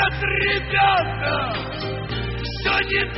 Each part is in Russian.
Нет, ребята, все не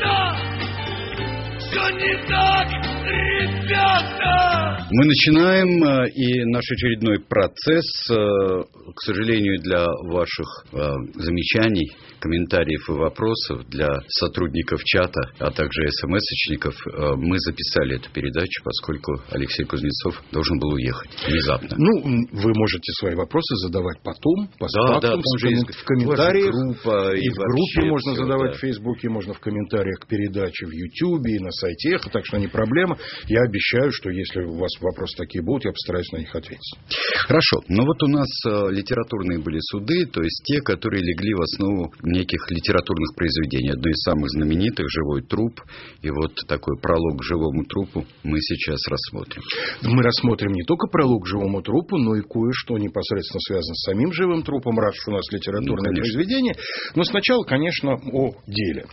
так, ребята. Мы начинаем, и наш очередной процесс, к сожалению, для ваших замечаний, комментариев и вопросов, для сотрудников чата, а также СМС-очников, мы записали эту передачу, поскольку Алексей Кузнецов должен был уехать внезапно. Ну, вы можете свои вопросы задавать потом, постфактум, в комментариях. Группа, и в группе можно задавать, в Фейсбуке, можно в комментариях к передаче в Ютьюбе и на сайте Эхо, так что не проблема. Я обещаю, что если у вас вопросы такие будут, я постараюсь на них ответить. Хорошо. Но вот у нас литературные были суды, то есть те, которые легли в основу неких литературных произведений. Одно из самых знаменитых — «Живой труп». И вот такой пролог к живому трупу мы сейчас рассмотрим. Мы рассмотрим не только пролог к живому трупу, но и кое-что непосредственно связано с самим живым трупом, раз уж у нас литературное произведение. Но сначала, конечно, о деле.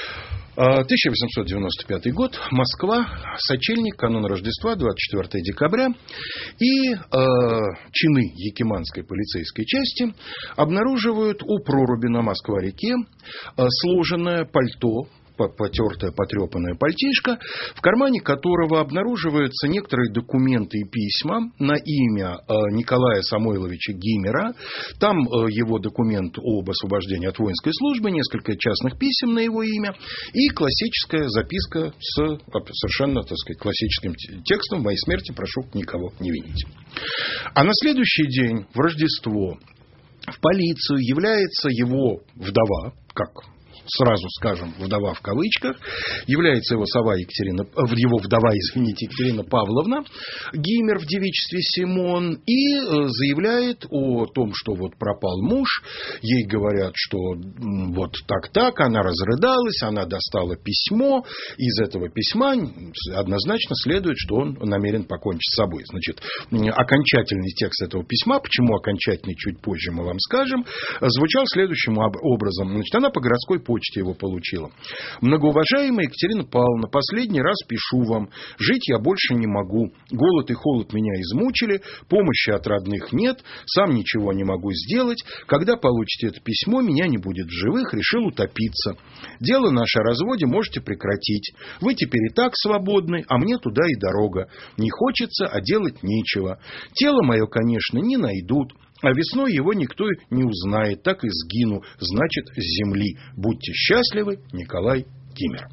1895 год, Москва, сочельник, канун Рождества, 24 декабря. И чины Якиманской полицейской части обнаруживают у проруби на Москва-реке сложенное пальто, потертое, потрепанное пальтишко, в кармане которого обнаруживаются некоторые документы и письма на имя Николая Самойловича Гиммера. Там его документ об освобождении от воинской службы, несколько частных писем на его имя и классическая записка с совершенно, так сказать, классическим текстом: «В моей смерти прошу никого не винить». А на следующий день, в Рождество, в полицию является его вдова, как сразу скажем, вдова в кавычках, является его вдова, Екатерина Павловна Гиммер в девичестве Симон, и заявляет о том, что вот пропал муж. Ей говорят, что вот так, она разрыдалась, она достала письмо, из этого письма однозначно следует, что он намерен покончить с собой. Значит, окончательный текст этого письма, почему окончательный, чуть позже мы вам скажем, звучал следующим образом. Значит, она по городской почте его получила. «Многоуважаемая Екатерина Павловна, последний раз пишу вам. Жить я больше не могу. Голод и холод меня измучили. Помощи от родных нет. Сам ничего не могу сделать. Когда получите это письмо, меня не будет в живых. Решил утопиться. Дело наше о разводе можете прекратить. Вы теперь и так свободны, а мне туда и дорога. Не хочется, а делать нечего. Тело мое, конечно, не найдут. А весной его никто не узнает, так и сгину, значит, с земли. Будьте счастливы, Николай Гиммер».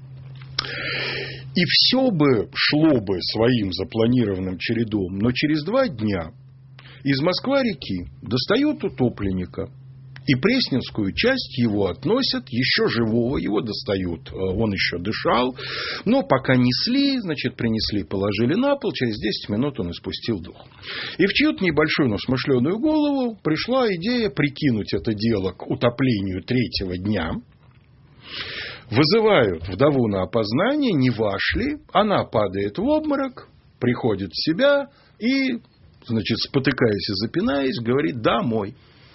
И все бы шло бы своим запланированным чередом, но через 2 дня из Москва-реки достают утопленника. И Пресненскую часть его относят, еще живого его достают, он еще дышал, но пока несли, значит, принесли, положили на пол, через 10 минут он испустил дух. И в чью-то небольшую, но смышленую голову пришла идея прикинуть это дело к утоплению 3-го дня. Вызывают вдову на опознание, не вошли, она падает в обморок, приходит в себя и, значит, спотыкаясь и запинаясь, говорит: «Да, мой».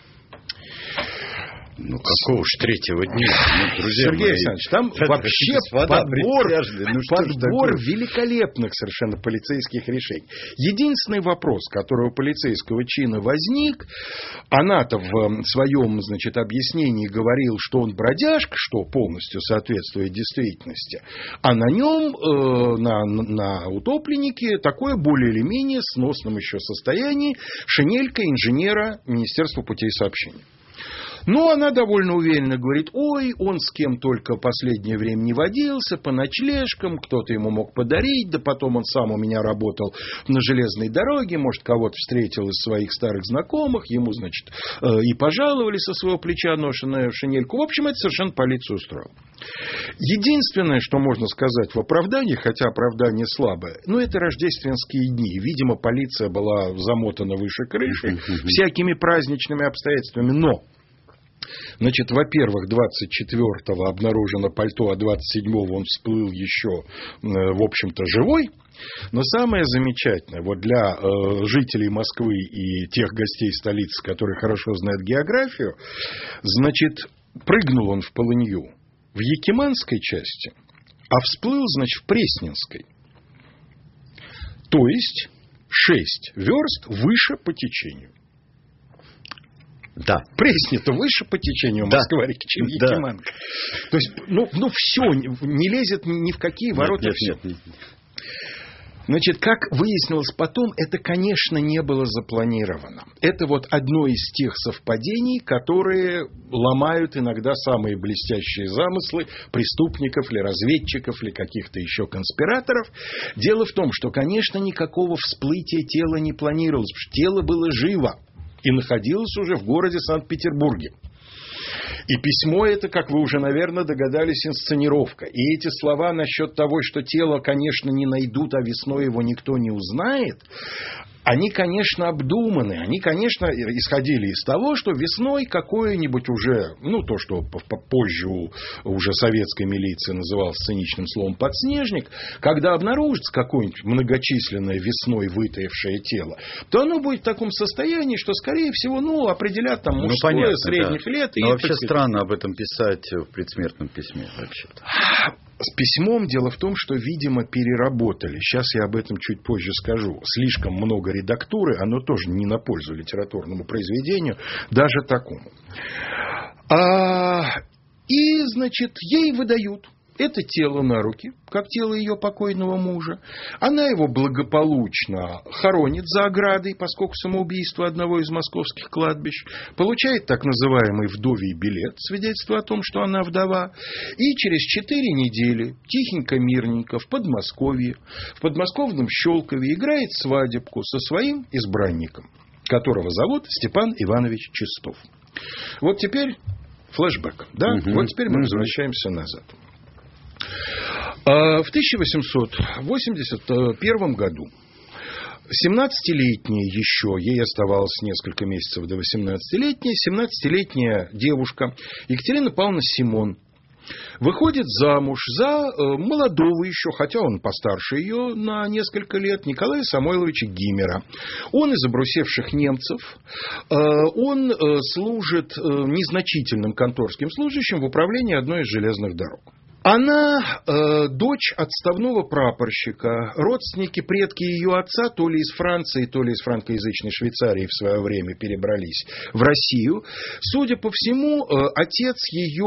Ну, какого уж 3-го дня? Ну, друзья Сергей мои, Александрович, там вообще подбор великолепных совершенно полицейских решений. Единственный вопрос, который у полицейского чина возник, она-то в своем, значит, объяснении говорил, что он бродяжка, что полностью соответствует действительности, а на нем, на утопленнике, такое более или менее сносном еще состоянии шинелька инженера Министерства путей сообщения. Но она довольно уверенно говорит: ой, он с кем только в последнее время не водился, по ночлежкам, кто-то ему мог подарить, да потом он сам у меня работал на железной дороге, может, кого-то встретил из своих старых знакомых, ему, значит, и пожаловали со своего плеча ношеную шинельку. В общем, это совершенно полицию устроило. Единственное, что можно сказать в оправдании, хотя оправдание слабое, ну, это рождественские дни. Видимо, полиция была замотана выше крыши всякими праздничными обстоятельствами, но... Значит, во-первых, 24-го обнаружено пальто, а 27-го он всплыл еще, в общем-то, живой. Но самое замечательное, вот для жителей Москвы и тех гостей столицы, которые хорошо знают географию, значит, прыгнул он в полынью в Якиманской части, а всплыл, значит, в Пресненской. То есть 6 верст выше по течению. Да. Пресня-то выше по течению Москва-реки, чем Якиманка. То есть, все, не лезет ни в какие ворота. Нет. Значит, как выяснилось потом, это, конечно, не было запланировано. Это вот одно из тех совпадений, которые ломают иногда самые блестящие замыслы преступников или разведчиков или каких-то еще конспираторов. Дело в том, что, конечно, никакого всплытия тела не планировалось, потому что тело было живо и находилось уже в городе Санкт-Петербурге. И письмо это, как вы уже, наверное, догадались, инсценировка. И эти слова насчет того, что тело, конечно, не найдут, а весной его никто не узнает, они, конечно, обдуманы. Они, конечно, исходили из того, что весной какое-нибудь уже, то, что позже уже советской милиции называлось циничным словом подснежник, когда обнаружится какое-нибудь многочисленное весной вытаявшее тело, то оно будет в таком состоянии, что, скорее всего, определят там мужское, понятно, средних лет. Но вообще странно об этом писать в предсмертном письме вообще-то. С письмом дело в том, что, видимо, переработали. Сейчас я об этом чуть позже скажу. Слишком много редактуры, оно тоже не на пользу литературному произведению, даже такому. И, значит, ей выдают это тело на руки, как тело ее покойного мужа. Она его благополучно хоронит за оградой, поскольку самоубийство одного из московских кладбищ, получает так называемый вдовий билет, свидетельство о том, что она вдова, и через 4 недели тихенько, мирненько в Подмосковье, в подмосковном Щелкове играет свадебку со своим избранником, которого зовут Степан Иванович Чистов. Вот теперь флешбэк. Да? Вот теперь мы возвращаемся назад. В 1881 году 17-летняя еще, ей оставалось несколько месяцев до 18-летней, 17-летняя девушка Екатерина Павловна Симон выходит замуж за молодого еще, хотя он постарше ее на несколько лет, Николая Самойловича Гиммера. Он из обрусевших немцев. Он служит незначительным конторским служащим в управлении одной из железных дорог. Она дочь отставного прапорщика. Родственники, предки ее отца то ли из Франции, то ли из франкоязычной Швейцарии в свое время перебрались в Россию. Судя по всему, отец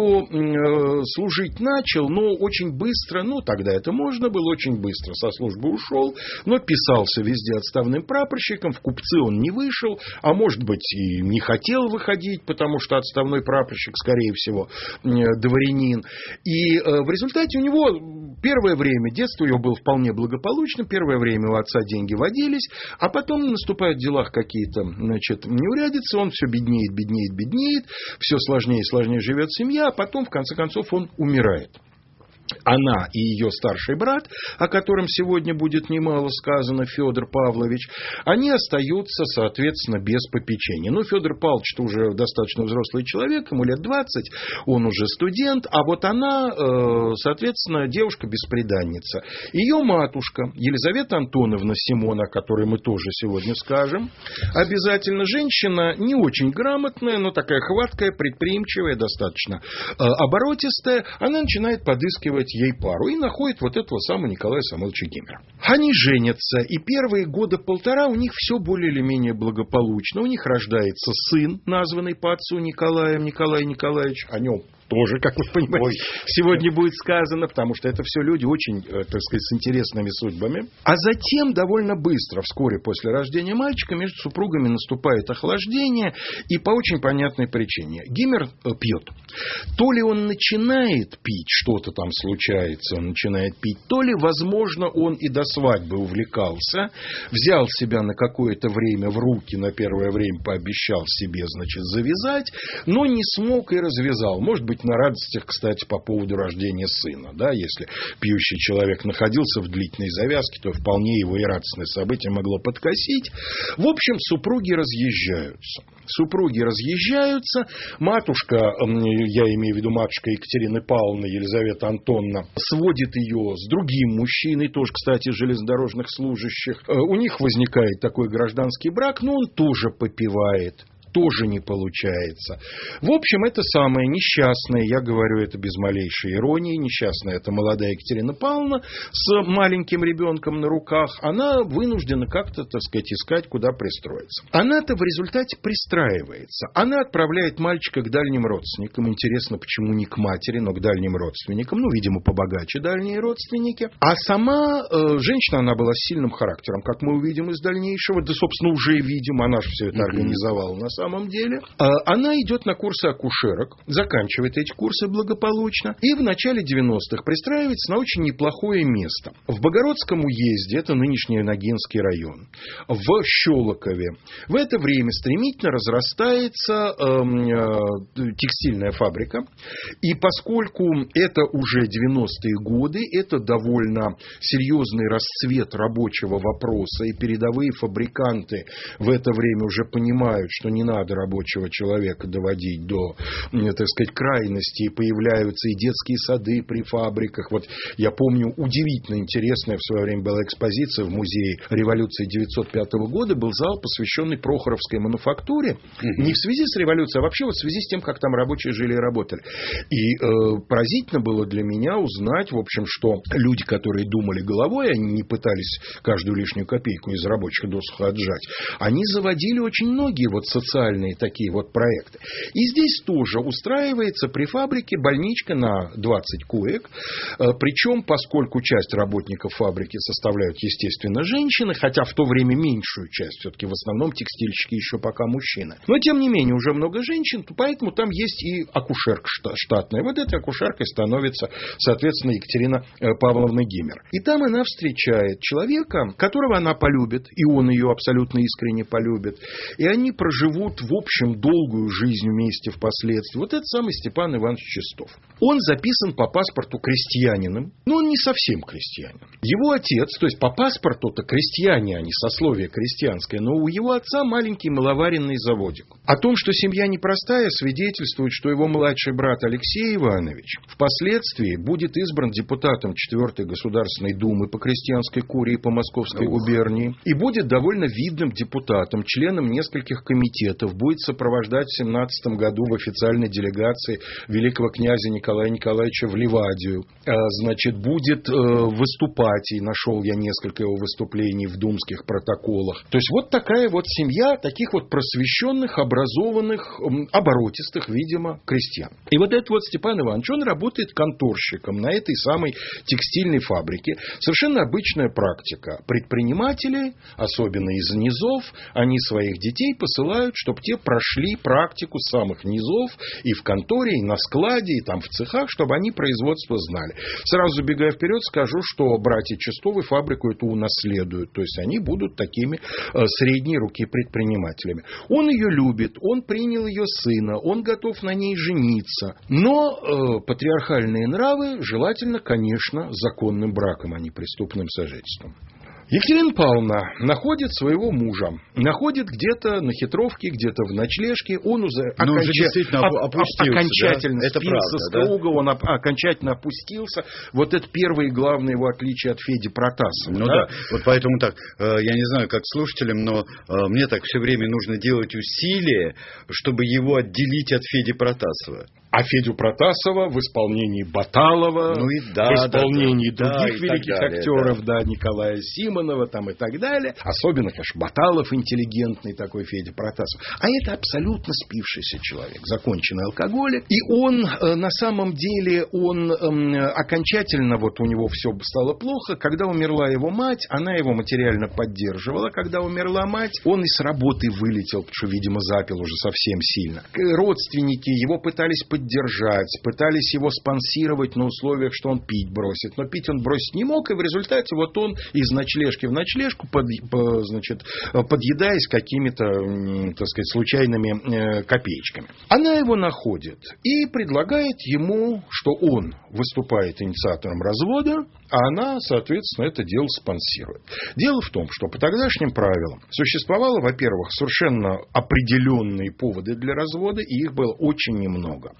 ее служить начал, но очень быстро, тогда это можно было, очень быстро со службы ушел, но писался везде отставным прапорщиком, в купцы он не вышел, а может быть и не хотел выходить, потому что отставной прапорщик, скорее всего, дворянин. И в результате у него первое время, детство его было вполне благополучно, первое время у отца деньги водились, а потом наступают в делах какие-то, неурядицы, он все беднеет, все сложнее и сложнее живет семья, а потом, в конце концов, он умирает. Она и ее старший брат, о котором сегодня будет немало сказано, Федор Павлович, они остаются, соответственно, без попечения. Федор Павлович уже достаточно взрослый человек, ему лет 20, он уже студент, а вот она, соответственно, девушка-бесприданница. Ее матушка, Елизавета Антоновна Симон, о которой мы тоже сегодня скажем, обязательно женщина не очень грамотная, но такая хваткая, предприимчивая, достаточно оборотистая, она начинает подыскивать ей пару и находит вот этого самого Николая Самойловича Гиммера. Они женятся, и первые года полтора у них все более или менее благополучно. У них рождается сын, названный по отцу Николаем, Николай Николаевич, о нем тоже, как вы понимаете, сегодня будет сказано, потому что это все люди очень, так сказать, с интересными судьбами. А затем довольно быстро, вскоре после рождения мальчика, между супругами наступает охлаждение, и по очень понятной причине. Гиммер пьет. То ли он начинает пить, что-то там случается, он начинает пить, то ли, возможно, он и до свадьбы увлекался, взял себя на какое-то время в руки, на первое время пообещал себе, завязать, но не смог и развязал. Может быть, на радостях, кстати, по поводу рождения сына. Да? Если пьющий человек находился в длительной завязке, то вполне его и радостное событие могло подкосить. В общем, супруги разъезжаются. Матушка, я имею в виду матушка Екатерины Павловны, Елизавета Антоновна, сводит ее с другим мужчиной, тоже, кстати, железнодорожных служащих. У них возникает такой гражданский брак, но он тоже попивает. тоже не получается. В общем, это самая несчастная, я говорю это без малейшей иронии, несчастная это молодая Екатерина Павловна с маленьким ребенком на руках. Она вынуждена как-то, так сказать, искать, куда пристроиться. Она-то в результате пристраивается. Она отправляет мальчика к дальним родственникам. Интересно, почему не к матери, но к дальним родственникам. Ну, видимо, побогаче дальние родственники. А сама женщина, она была с сильным характером, как мы увидим из дальнейшего. Да, собственно, уже видим, она же все это организовала на самом деле. Она идет на курсы акушерок, заканчивает эти курсы благополучно. И в начале 90-х пристраивается на очень неплохое место. В Богородском уезде, это нынешний Ногинский район, в Щелокове, в это время стремительно разрастается текстильная фабрика. И поскольку это уже 90-е годы, это довольно серьезный расцвет рабочего вопроса, и передовые фабриканты в это время уже понимают, что не надо рабочего человека доводить до, так сказать, крайности, и появляются и детские сады при фабриках. Вот я помню, удивительно интересная в свое время была экспозиция в музее революции 1905 года, был зал, посвященный Прохоровской мануфактуре, не в связи с революцией, а вообще вот в связи с тем, как там рабочие жили и работали. И поразительно было для меня узнать, в общем, что люди, которые думали головой, они не пытались каждую лишнюю копейку из рабочих досуха отжать, они заводили очень многие вот социальные такие вот проекты. И здесь тоже устраивается при фабрике больничка на 20 коек, причем, поскольку часть работников фабрики составляют, естественно, женщины, хотя в то время меньшую часть, все-таки в основном текстильщики еще пока мужчины. Но, тем не менее, уже много женщин, поэтому там есть и акушерка штатная. Вот этой акушеркой становится, соответственно, Екатерина Павловна Гиммер. И там она встречает человека, которого она полюбит, и он ее абсолютно искренне полюбит. И они проживут, в общем, долгую жизнь вместе впоследствии. Вот это самый Степан Иванович Чистов. Он записан по паспорту крестьянином, но он не совсем крестьянин. Его отец, то есть по паспорту-то крестьяне, а не сословие крестьянское, но у его отца маленький маловаренный заводик. О том, что семья непростая, свидетельствует, что его младший брат Алексей Иванович впоследствии будет избран депутатом 4-й Государственной Думы по крестьянской курии по Московской губернии и будет довольно видным депутатом, членом нескольких комитетов, будет сопровождать в 17 году в официальной делегации великого князя Николая Николаевича в Ливадию. Значит, будет выступать, и нашел я несколько его выступлений в думских протоколах. То есть вот такая вот семья таких вот просвещенных, образованных, оборотистых, видимо, крестьян. И вот этот вот Степан Иванович, он работает конторщиком на этой самой текстильной фабрике. Совершенно обычная практика. Предприниматели, особенно из низов, они своих детей посылают, чтобы те прошли практику с самых низов и в конторе, и на складе, и там в цехах, чтобы они производство знали. Сразу забегая вперед, скажу, что братья Чистовы фабрику эту унаследуют. То есть они будут такими средней руки предпринимателями. Он ее любит, он принял ее сына, он готов на ней жениться. Но патриархальные нравы желательно, конечно, законным браком, а не преступным сожительством. Екатерина Павловна находит своего мужа. Находит где-то на хитровке, где-то в ночлежке. Он уже окончательно да? спился с круга, он окончательно опустился. Вот это первое и главное его отличие от Феди Протасова. Ну да, вот поэтому так, я не знаю, как слушателям, но мне так все время нужно делать усилия, чтобы его отделить от Феди Протасова. А Федю Протасова в исполнении Баталова, в исполнении других великих актеров, Николая Симонова там и так далее. Особенно, конечно, Баталов интеллигентный такой Федя Протасов. А это абсолютно спившийся человек, законченный алкоголик. И он, на самом деле, он окончательно, вот у него все стало плохо. Когда умерла его мать, она его материально поддерживала. Когда умерла мать, он и с работы вылетел, потому что, видимо, запил уже совсем сильно. Родственники его пытались поддержать, пытались его спонсировать на условиях, что он пить бросит. Но пить он бросить не мог, и в результате вот он из ночлежки в ночлежку, подъедаясь какими-то, так сказать, случайными копеечками. Она его находит и предлагает ему, что он выступает инициатором развода, а она, соответственно, это дело спонсирует. Дело в том, что по тогдашним правилам существовало, во-первых, совершенно определенные поводы для развода, и их было очень немного.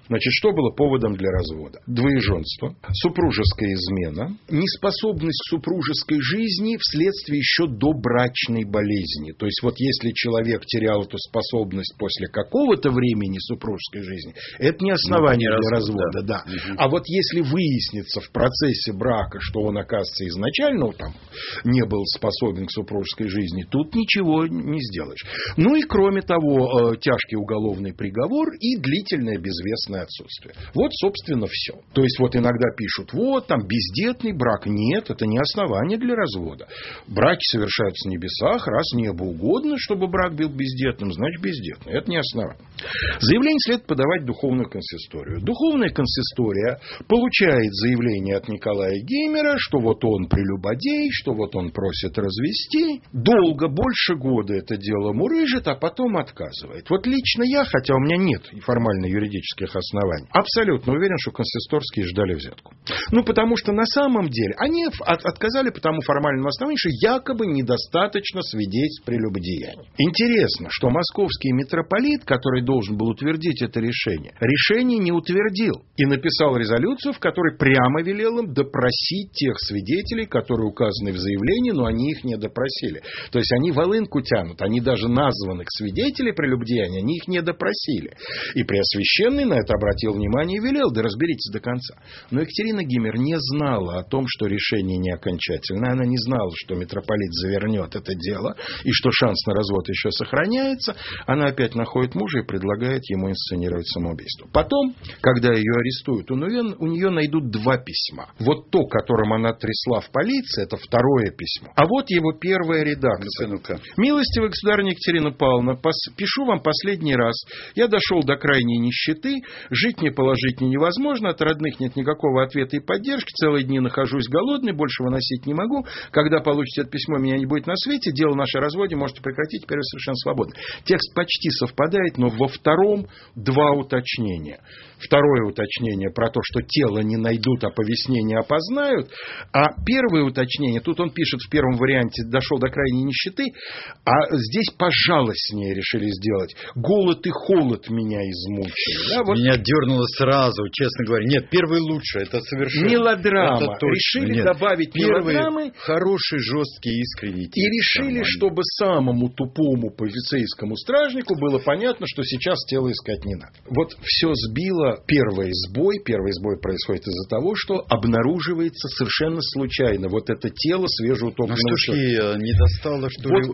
Значит, что было поводом для развода? Двоеженство, супружеская измена, неспособность супружеской жизни вследствие еще добрачной болезни. То есть, вот если человек терял эту способность после какого-то времени супружеской жизни, это не основание для развода. Да. А вот если выяснится в процессе брака, что он, оказывается, изначально там не был способен к супружеской жизни, тут ничего не сделаешь. Ну и кроме того, тяжкий уголовный приговор и длительное безвестное отсутствие. Вот, собственно, все. То есть, вот иногда пишут, вот там бездетный брак. Нет, это не основание для развода. Браки совершаются в небесах, раз небу угодно, чтобы брак был бездетным, значит бездетный. Это не основание. Заявление следует подавать в духовную консисторию. Духовная консистория получает заявление от Николая Геймера, что вот он прелюбодей, что вот он просит развести. Долго, больше года это дело мурыжит, а потом отказывает. Вот лично я, хотя у меня нет формально юридических оснований, абсолютно уверен, что консисторские ждали взятку. Ну, потому что на самом деле они отказали по тому формальному основанию, что якобы недостаточно свидетельств прелюбодеяния. Интересно, что московский митрополит, который должен был утвердить это решение не утвердил и написал резолюцию, в которой прямо велел им допросить тех свидетелей, которые указаны в заявлении, но они их не допросили. То есть они волынку тянут, они даже названных свидетелей прелюбодеяния, они их не допросили. И Преосвященный на это обратил внимание и велел, да разберитесь до конца. Но Екатерина Гиммер не знала о том, что решение не окончательное. Она не знала, что митрополит завернет это дело и что шанс на развод еще сохраняется. Она опять находит мужа и предлагает ему инсценировать самоубийство. Потом, когда ее арестуют, у нее найдут два письма. Вот то, которым она трясла в полиции, это второе письмо. А вот его первая редакция. «Милостивая государыня Екатерина Павловна, пишу вам последний раз. Я дошел до крайней нищеты, жить мне положить невозможно, от родных нет никакого ответа и поддержки, целые дни нахожусь голодный, больше выносить не могу. Когда получите это письмо, меня не будет на свете, дело наше о разводе можете прекратить, теперь вы совершенно свободны». Текст почти совпадает, но во втором два уточнения. Второе уточнение про то, что тело не найдут, а повеснение опознают. А первое уточнение, тут он пишет в первом варианте, дошел до крайней нищеты, а здесь пожалостнее решили сделать. Голод и холод меня измучили. Да, вот. Меня дернуло сразу, честно говоря. Нет, первый лучше, это совершенно... Мелодрама. Это решили добавить мелодрамы. Хороший, жесткий, искренний текст. И решили, чтобы самому тупому полицейскому стражнику было понятно, что сейчас тело искать не надо. Вот все сбило первый сбой. Первый сбой происходит из-за того, что обнаруживается совершенно случайно вот это тело свежеутопленного человека. Не достало, что ли,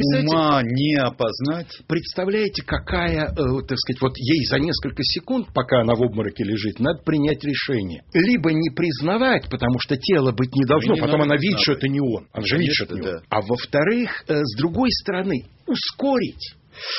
ума не опознать? Представляете, какая, так сказать, вот ей за несколько секунд, пока она в обмороке лежит, надо принять решение. Либо не признавать, потому что тело быть не должно, потом она видит, что это не он. Она же видит, что это не он. А во-вторых, с другой стороны, ускорить.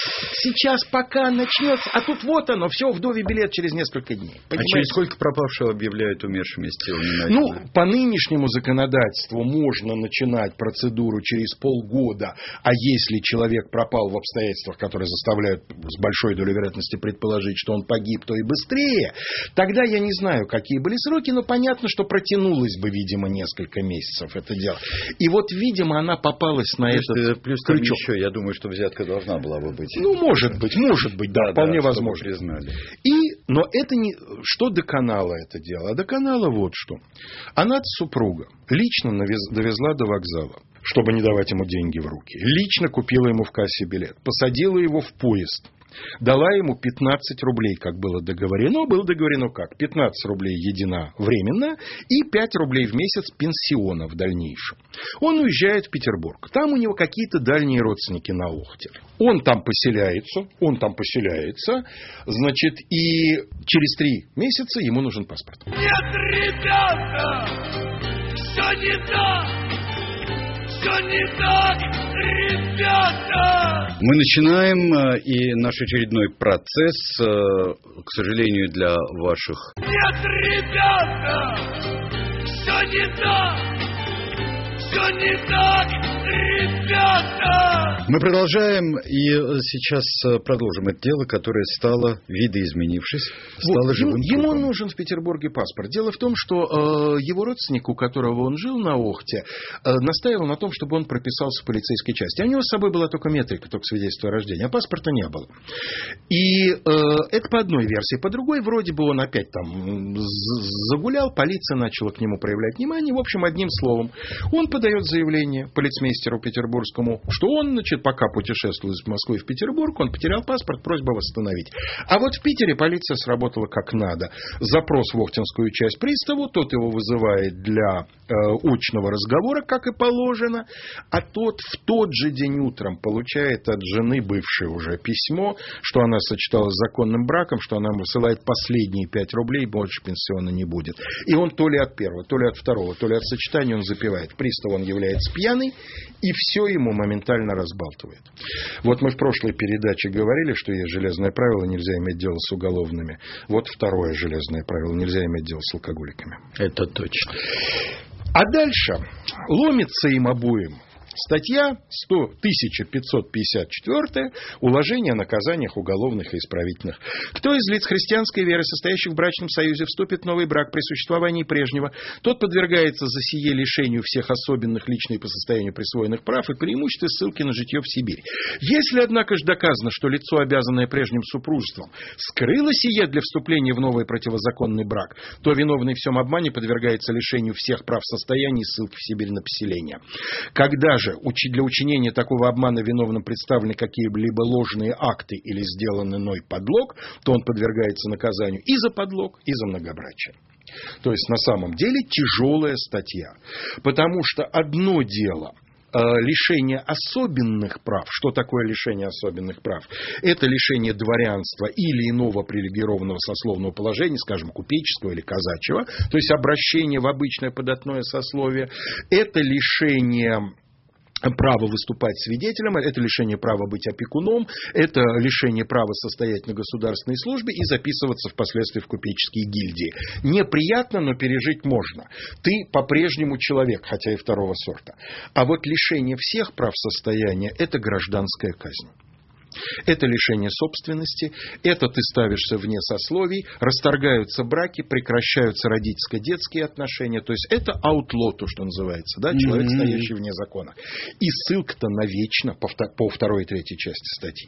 Сейчас пока начнется, а тут вот оно, все, вдове билет через несколько дней. Понимаете? А через сколько пропавшего объявляют умершим, если тело не найдено? Ну, по нынешнему законодательству можно начинать процедуру через полгода, а если человек пропал в обстоятельствах, которые заставляют с большой долей вероятности предположить, что он погиб, то и быстрее, тогда я не знаю, какие были сроки, но понятно, что протянулось бы, видимо, несколько месяцев это дело. И вот, видимо, она попалась на этот плюс крючок. Еще, я думаю, что взятка должна была бы быть. Ну, может быть, да, вполне возможно. Признали. Но это не... Что доконало это дело? А доконало вот что. Она супруга лично довезла до вокзала, чтобы не давать ему деньги в руки. Лично купила ему в кассе билет. Посадила его в поезд. Дала ему 15 рублей, как было договорено. Было договорено как? 15 рублей единовременно и 5 рублей в месяц пенсиона в дальнейшем. Он уезжает в Петербург. Там у него какие-то дальние родственники на Охте. Он там поселяется. Значит, и через 3 месяца ему нужен паспорт. Нет, ребята, все не так. Все не так, ребята! Мы начинаем, и наш очередной процесс, к сожалению, для ваших... Нет, ребята! Все не так! Все не так, ребята! Мы продолжаем, и сейчас продолжим это дело, которое стало, видоизменившись, стало живым Ему трупом. нужен в Петербурге паспорт. Дело в том, что его родственник, у которого он жил на Охте, настаивал на том, чтобы он прописался в полицейской части. А у него с собой была только метрика, только свидетельство о рождении, а паспорта не было. И это по одной версии. По другой, вроде бы он опять там загулял, полиция начала к нему проявлять внимание. В общем, одним словом, он подает заявление полицмейстеру петербургскому, что он, значит, пока путешествовал из Москвы в Петербург, он потерял паспорт, просьба восстановить. А вот в Питере полиция сработала как надо. Запрос в Охтинскую часть приставу, тот его вызывает для очного разговора, как и положено, а тот в тот же день утром получает от жены, бывшей уже, письмо, что она сочеталась с законным браком, что она ему высылает последние 5 рублей, больше пенсиона не будет. И он то ли от первого, то ли от второго, то ли от сочетания он запивает. Пристав он является пьяный, и все ему моментально разбалтывает. Вот мы в прошлой передаче говорили, что есть железное правило, нельзя иметь дело с уголовными. Вот второе железное правило, нельзя иметь дело с алкоголиками. Это точно. А дальше ломится им обоим статья 1554 «Уложение о наказаниях уголовных и исправительных». Кто из лиц христианской веры, состоящих в брачном союзе, вступит в новый брак при существовании прежнего, тот подвергается за сие лишению всех особенных лично и по состоянию присвоенных прав и преимуществ и ссылки на житье в Сибирь. Если, однако же, доказано, что лицо, обязанное прежним супружеством, скрыло сие для вступления в новый противозаконный брак, то виновный в всем обмане подвергается лишению всех прав состояния и ссылки в Сибирь на поселение. Когда же для учинения такого обмана виновным представлены какие-либо ложные акты или сделан иной подлог, то он подвергается наказанию и за подлог, и за многобрачие. То есть, на самом деле, тяжелая статья. Потому что одно дело лишение особенных прав. Что такое лишение особенных прав? Это лишение дворянства или иного привилегированного сословного положения, скажем, купеческого или казачьего, то есть обращение в обычное податное сословие. Это лишение право выступать свидетелем, это лишение права быть опекуном, это лишение права состоять на государственной службе и записываться впоследствии в купеческие гильдии. Неприятно, но пережить можно. Ты по-прежнему человек, хотя и второго сорта. А вот лишение всех прав состояния – это гражданская казнь. Это лишение собственности, это ты ставишься вне сословий, расторгаются браки, прекращаются родительско-детские отношения. То есть это outlaw, то, что называется, да, человек, стоящий вне закона. И ссылка-то навечно по второй и третьей части статьи.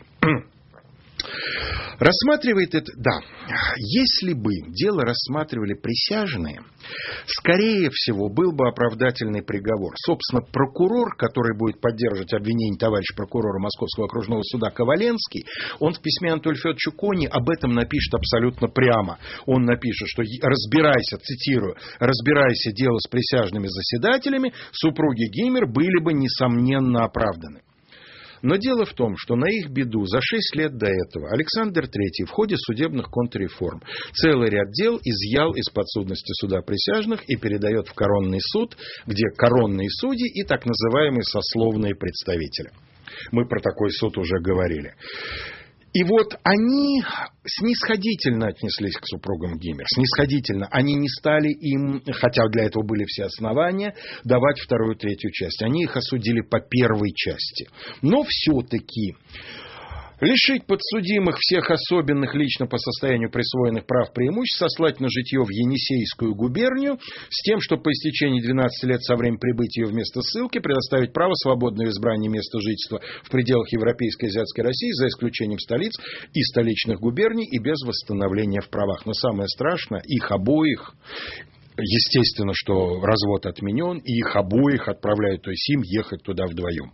Рассматривает это, да, если бы дело рассматривали присяжные, скорее всего, был бы оправдательный приговор. Собственно, прокурор, который будет поддерживать обвинение товарища прокурора Московского окружного суда Коваленский, он в письме Анатолию Федоровичу Кони об этом напишет абсолютно прямо. Он напишет, что разбирайся, цитирую, разбирайся дело с присяжными заседателями, супруги Гиммер были бы несомненно оправданы. Но дело в том, что на их беду за 6 лет до этого Александр III в ходе судебных контрреформ целый ряд дел изъял из подсудности суда присяжных и передает в коронный суд, где коронные судьи и так называемые сословные представители. Мы про такой суд уже говорили. И вот они снисходительно отнеслись к супругам Гиммер. Снисходительно. Они не стали им, хотя для этого были все основания, давать вторую, третью часть. Они их осудили по первой части. Но все-таки лишить подсудимых всех особенных лично по состоянию присвоенных прав преимуществ, сослать на житье в Енисейскую губернию, с тем, что по истечении 12 лет со времени прибытия в место ссылки предоставить право свободного избрания места жительства в пределах Европейской и Азиатской России, за исключением столиц и столичных губерний, и без восстановления в правах. Но самое страшное, их обоих, естественно, что развод отменен, и их обоих отправляют, то есть им ехать туда вдвоем.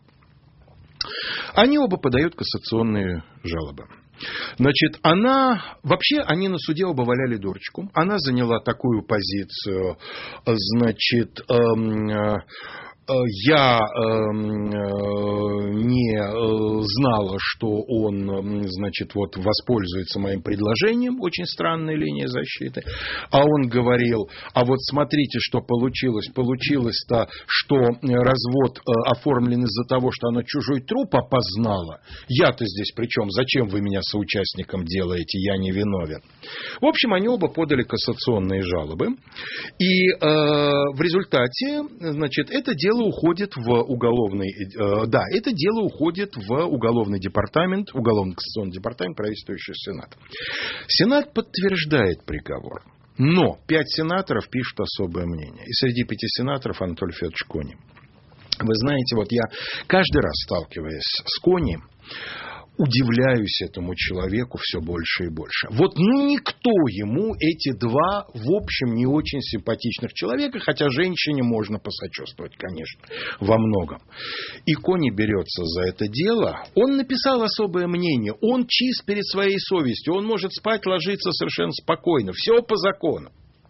Они оба подают кассационные жалобы. Значит, вообще они на суде оба валяли дурочку. Она заняла такую позицию, значит, я не знала, что он, значит, вот воспользуется моим предложением, очень странная линия защиты, а он говорил, а вот смотрите, что получилось. Получилось-то, что развод оформлен из-за того, что она чужой труп опознала. Я-то здесь при чем? Зачем вы меня соучастником делаете? Я не виновен. В общем, они оба подали кассационные жалобы, и в результате, значит, это дело дело уходит в уголовный департамент, уголовно-кассационный департамент, правительствующий Сенат. Сенат подтверждает приговор. Но 5 сенаторов пишут особое мнение. И среди 5 сенаторов Анатолий Федорович Кони. Вы знаете, вот я каждый раз, сталкиваясь с Кони, удивляюсь этому человеку все больше и больше. Вот никто ему эти 2, в общем, не очень симпатичных человека, хотя женщине можно посочувствовать, конечно, во многом. И Кони берется за это дело. Он написал особое мнение. Он чист перед своей совестью. Он может спать, ложиться совершенно спокойно. Все по закону.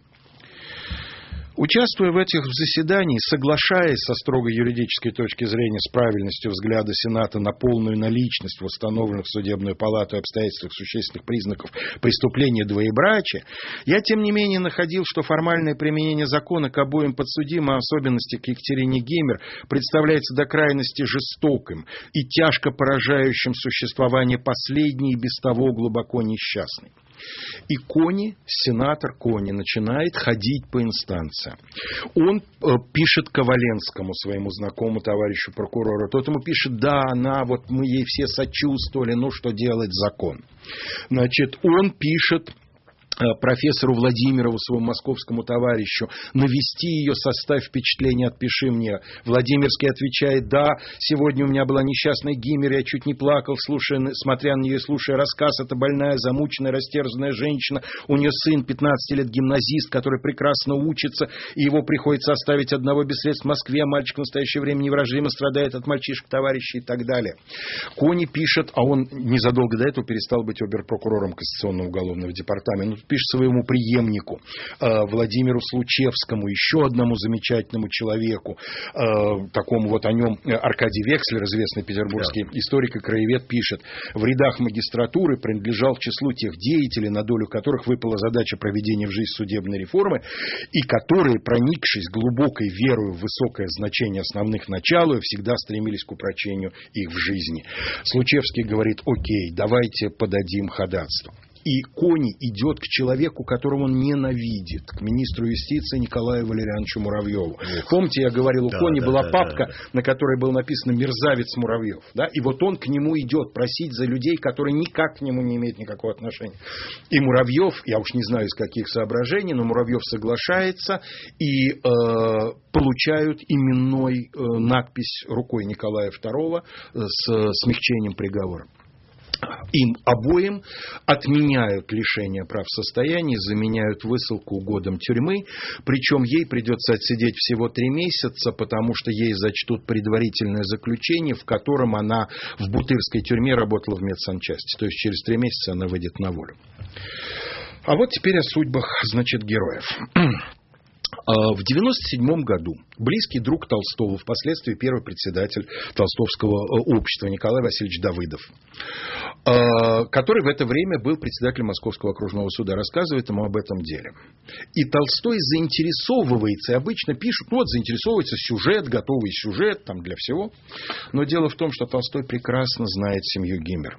Участвуя в этих заседаниях, соглашаясь со строго юридической точки зрения с правильностью взгляда Сената на полную наличность в установленных Судебной палатой обстоятельствах существенных признаков преступления двоебрачия, я, тем не менее, находил, что формальное применение закона к обоим подсудимым, а в особенности к Екатерине Геймер, представляется до крайности жестоким и тяжко поражающим существование последней и без того глубоко несчастной. И Кони, сенатор Кони, начинает ходить по инстанциям. Он пишет Коваленскому, своему знакомому товарищу прокурору. Тот ему пишет: да, вот мы ей все сочувствовали, ну что делать, закон. Значит, он пишет профессору Владимирову, своему московскому товарищу: навести ее, составь впечатление, отпиши мне. Владимирский отвечает: да, сегодня у меня была несчастная Гиммер, я чуть не плакал, смотря на нее и слушая рассказ. Это больная, замученная, растерзанная женщина. У нее сын 15 лет, гимназист, который прекрасно учится, и его приходится оставить одного без средств в Москве. Мальчик в настоящее время невыразимо страдает от мальчишек, товарищей и так далее. Кони пишет, а он незадолго до этого перестал быть оберпрокурором Кассационного уголовного департамента, пишет своему преемнику Владимиру Случевскому, еще одному замечательному человеку, такому вот, о нем Аркадий Векслер, известный петербургский историк и краевед, пишет: в рядах магистратуры принадлежал к числу тех деятелей, на долю которых выпала задача проведения в жизнь судебной реформы, и которые, проникшись глубокой верою в высокое значение основных начал, всегда стремились к упрочению их в жизни. Случевский говорит: окей, давайте подадим ходатайство. И Кони идет к человеку, которого он ненавидит, к министру юстиции Николаю Валерьяновичу Муравьеву. Помните, я говорил, у Кони была папка, на которой было написано «Мерзавец Муравьев». Да? И вот он к нему идет просить за людей, которые никак к нему не имеют никакого отношения. И Муравьев, я уж не знаю из каких соображений, но Муравьев соглашается, и получают именной надпись рукой Николая II с смягчением приговора. Им обоим отменяют лишение прав в состоянии, заменяют высылку годом тюрьмы, причем ей придется отсидеть всего 3 месяца, потому что ей зачтут предварительное заключение, в котором она в Бутырской тюрьме работала в медсанчасти. То есть через 3 месяца она выйдет на волю. А вот теперь о судьбах, значит, героев. В 1997 году близкий друг Толстого, впоследствии первый председатель Толстовского общества Николай Васильевич Давыдов, который в это время был председателем Московского окружного суда, рассказывает ему об этом деле. И Толстой заинтересовывается, и обычно пишут, заинтересовывается сюжет, готовый сюжет там для всего. Но дело в том, что Толстой прекрасно знает семью Гиммер.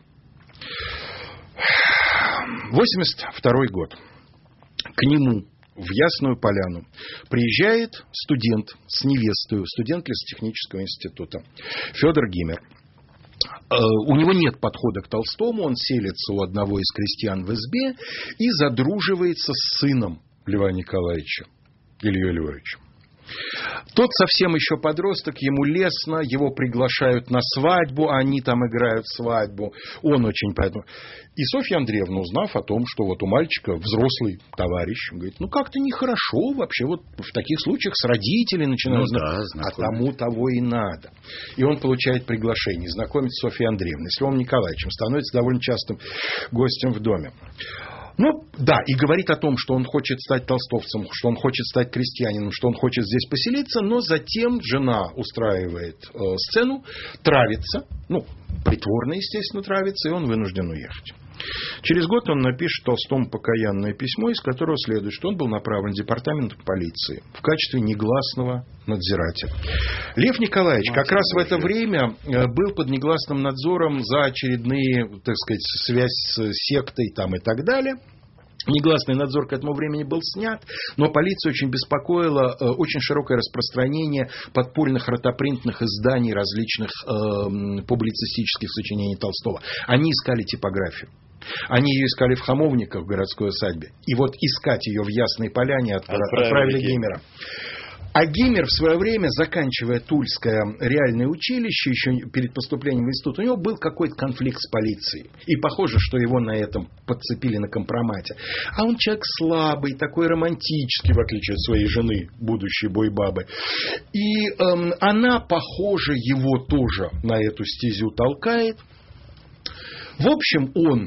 1982 год. К нему в Ясную Поляну приезжает студент с невестой, студент лесотехнического института Федор Гиммер. У него нет подхода к Толстому, он селится у одного из крестьян в избе и задруживается с сыном Льва Николаевича, Ильей Львовичем. Тот совсем еще подросток, ему лестно, его приглашают на свадьбу, они там играют свадьбу, он очень поэтому. И Софья Андреевна, узнав о том, что вот у мальчика взрослый товарищ, говорит, как-то нехорошо вообще, вот в таких случаях с родителей начинают а тому того и надо. И он получает приглашение, знакомится с Софьей Андреевной, с Львом Николаевичем, становится довольно частым гостем в доме. И говорит о том, что он хочет стать толстовцем, что он хочет стать крестьянином, что он хочет здесь поселиться, но затем жена устраивает сцену, травится, притворно, естественно, травится, и он вынужден уехать. Через год он напишет Толстому покаянное письмо, из которого следует, что он был направлен в департамент полиции в качестве негласного надзирателя. Лев Николаевич как раз в это время был под негласным надзором за очередные, так сказать, связь с сектой там и так далее. Негласный надзор к этому времени был снят, но полицию очень беспокоило очень широкое распространение подпольных ротопринтных изданий различных публицистических сочинений Толстого. Они искали типографию. Они ее искали в Хамовниках, в городской усадьбе. И вот искать ее в Ясной Поляне отправили Гиммера. А Гиммер в свое время, заканчивая Тульское реальное училище, еще перед поступлением в институт, у него был какой-то конфликт с полицией. И похоже, что его на этом подцепили на компромате. А он человек слабый, такой романтический, в отличие от своей жены, будущей бойбабы. И она, похоже, его тоже на эту стезю толкает. В общем, он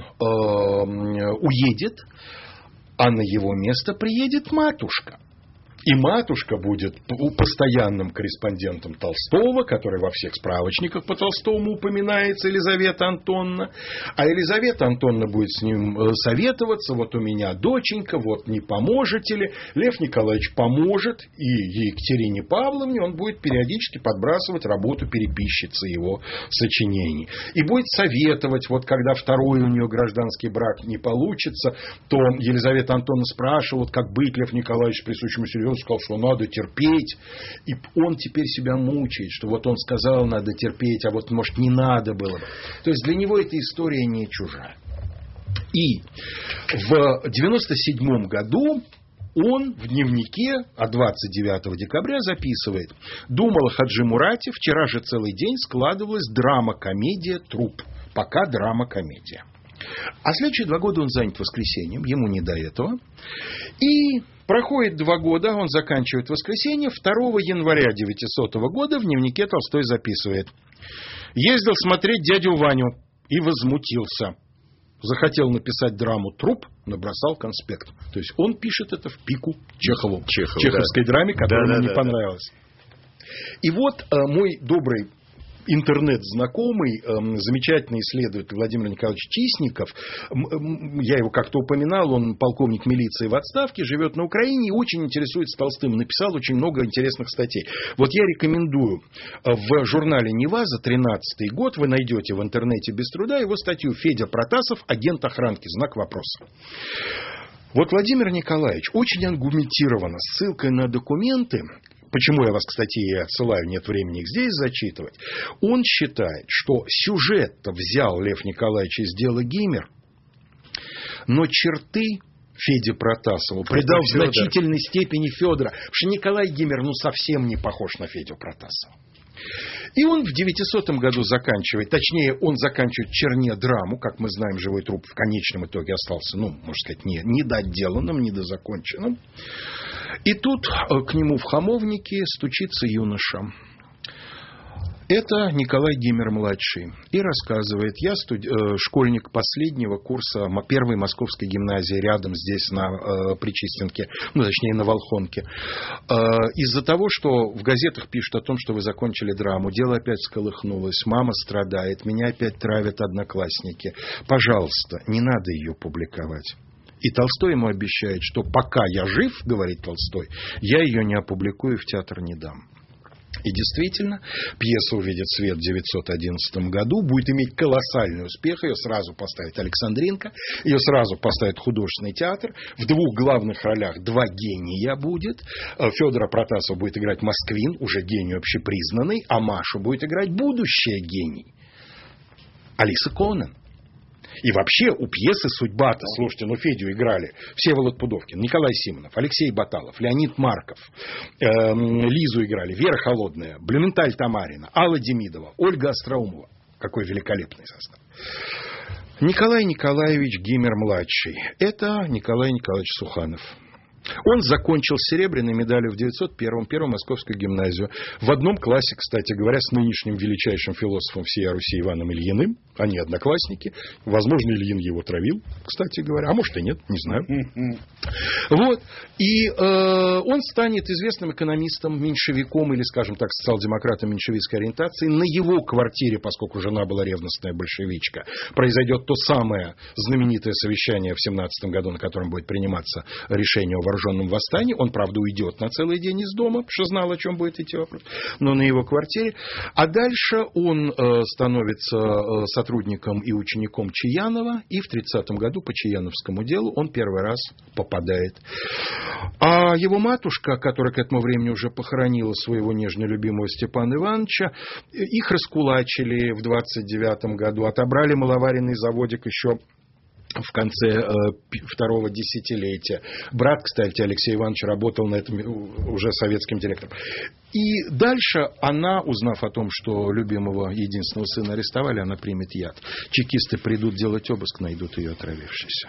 уедет, а на его место приедет матушка. И матушка будет постоянным корреспондентом Толстого, который во всех справочниках по Толстому упоминается, Елизавета Антоновна. А Елизавета Антоновна будет с ним советоваться. Вот у меня доченька, вот не поможете ли? Лев Николаевич поможет. И Екатерине Павловне он будет периодически подбрасывать работу переписчицы его сочинений. И будет советовать, вот когда второй у нее гражданский брак не получится, то Елизавета Антоновна спрашивала, как быть, Лев Николаевич с присущим серьезным сказал, что надо терпеть. И он теперь себя мучает, что вот он сказал, надо терпеть, а вот, может, не надо было бы. То есть для него эта история не чужая. И в 1997 году он в дневнике от 29 декабря записывает: «Думал о Хаджи Мурате, вчера же целый день складывалась драма-комедия «Труп». Пока драма-комедия». А следующие 2 года он занят воскресеньем, ему не до этого. И проходит 2 года, он заканчивает воскресенье. 2 января 1900 года в дневнике Толстой записывает: «Ездил смотреть дядю Ваню и возмутился. Захотел написать драму «Труп», набросал конспект». То есть он пишет это в пику Чехову, чеховской драме, которая ему не понравилась. И вот мой добрый интернет-знакомый, замечательный исследователь Владимир Николаевич Тисников, я его как-то упоминал, он полковник милиции в отставке, живет на Украине и очень интересуется Толстым, написал очень много интересных статей. Вот я рекомендую в журнале «Нева» за 13-й год, вы найдете в интернете без труда его статью «Федя Протасов, агент охранки», знак вопроса. Вот Владимир Николаевич очень аргументированно, с ссылкой на документы, почему я вас, кстати, и отсылаю, нет времени их здесь зачитывать, он считает, что сюжет-то взял Лев Николаевич из дела Гиммер, но черты Феде Протасову придал в значительной степени Федора, потому что Николай Гиммер совсем не похож на Федю Протасова. И он в 900 году заканчивает, точнее, он заканчивает «Черне» драму, как мы знаем, «Живой труп» в конечном итоге остался, можно сказать, недоделанным, недозаконченным. И тут к нему в Хамовнике стучится юноша. Это Николай Гиммер-младший. И рассказывает: я школьник последнего курса первой московской гимназии, рядом здесь на Причистенке, точнее на Волхонке. Из-за того, что в газетах пишут о том, что вы закончили драму, дело опять всколыхнулось, мама страдает, меня опять травят одноклассники. Пожалуйста, не надо ее публиковать. И Толстой ему обещает, что пока я жив, говорит Толстой, я ее не опубликую, в театр не дам. И действительно, пьеса увидит свет в 1911 году, будет иметь колоссальный успех, ее сразу поставит Александринка, ее сразу поставит художественный театр, в 2 главных ролях 2 гения будет, Федора Протасова будет играть Москвин, уже гений общепризнанный, а Машу будет играть будущая гений, Алиса Конан. И вообще у пьесы судьба-то, слушайте, Федю играли Всеволод Пудовкин, Николай Симонов, Алексей Баталов, Леонид Марков, Лизу играли Вера Холодная, Блюменталь Тамарина, Алла Демидова, Ольга Остроумова. Какой великолепный состав. Николай Николаевич Гиммер-младший. Это Николай Николаевич Суханов. Он закончил с серебряной медалью в 901-м Первую Московскую гимназию. В одном классе, кстати говоря, с нынешним величайшим философом всей Руси Иваном Ильиным. Они одноклассники. Возможно, Ильин его травил, кстати говоря. А может и нет, не знаю. Вот. И он станет известным экономистом, меньшевиком или, скажем так, социал-демократом меньшевистской ориентации. На его квартире, поскольку жена была ревностная большевичка, произойдет то самое знаменитое совещание в 1917 году, на котором будет приниматься решение о вооруженном революционном восстании. Он, правда, уйдет на целый день из дома, потому что знал, о чем будет идти вопрос, но на его квартире. А дальше он становится сотрудником и учеником Чаянова, и в 30-м году по Чаяновскому делу он первый раз попадает. А его матушка, которая к этому времени уже похоронила своего нежно любимого Степана Ивановича, их раскулачили в 29-м году, отобрали маловаренный заводик еще в конце второго десятилетия. Брат, кстати, Алексей Иванович, работал на этом уже советским директором. И дальше она, узнав о том, что любимого единственного сына арестовали, она примет яд. Чекисты придут делать обыск, найдут ее отравившейся.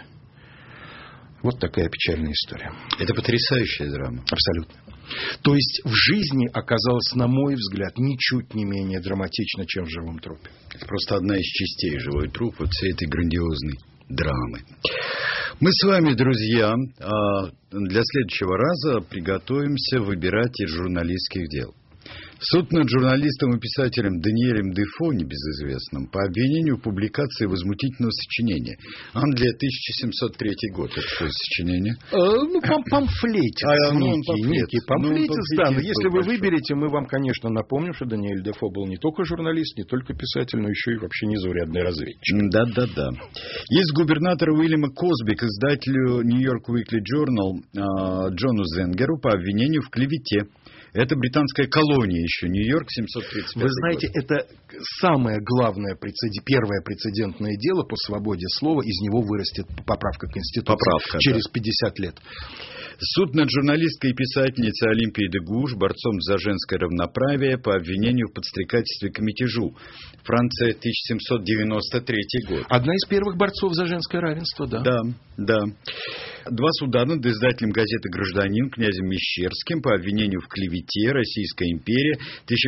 Вот такая печальная история. Это потрясающая драма. Абсолютно. То есть в жизни оказалось, на мой взгляд, ничуть не менее драматично, чем в живом трупе. Это просто одна из частей живой труп вот всей этой грандиозной драмы. Мы с вами, друзья, для следующего раза приготовимся выбирать из журналистских дел. Суд над журналистом и писателем Даниэлем Дефо, небезызвестным, по обвинению в публикации возмутительного сочинения. Англия, 1703 год. Это что за сочинение? Памфлетик. Некий памфлетик. Если вы выберете, мы вам, конечно, напомним, что Даниэль Дефо был не только журналист, не только писатель, но еще и вообще незаурядный разведчик. Да. Из губернатора Уильяма Косби к издателю New York Weekly Journal Джону Зенгеру по обвинению в клевете. Это британская колония еще, Нью-Йорк, 735 год. Вы знаете, это самое главное, первое прецедентное дело по свободе слова. Из него вырастет поправка Конституции через 50 лет. Суд над журналисткой и писательницей Олимпией де Гуш, борцом за женское равноправие, по обвинению в подстрекательстве к мятежу. Франция, 1793 год. Одна из первых борцов за женское равенство, да. Да. Два суда над издателем газеты «Гражданин» князем Мещерским по обвинению в клевете, Российская империя,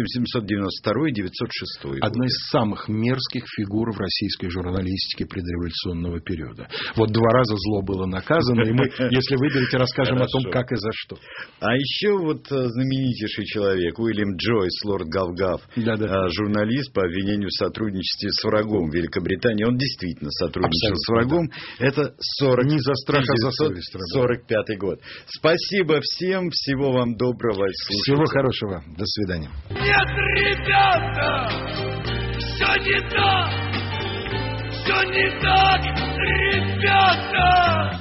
1792-906 год. Одна из самых мерзких фигур в российской журналистике предреволюционного периода. Вот 2 раза зло было наказано, и мы, если выберете, расскажем о том, как и за что. А еще вот знаменитейший человек, Уильям Джойс, лорд Гав-Гав, журналист по обвинению в сотрудничестве с врагом Великобритании. Он действительно сотрудничал с врагом. Это 1945 год. Спасибо всем, всего вам доброго. Всего хорошего. До свидания. Нет, ребята, все не так, ребята.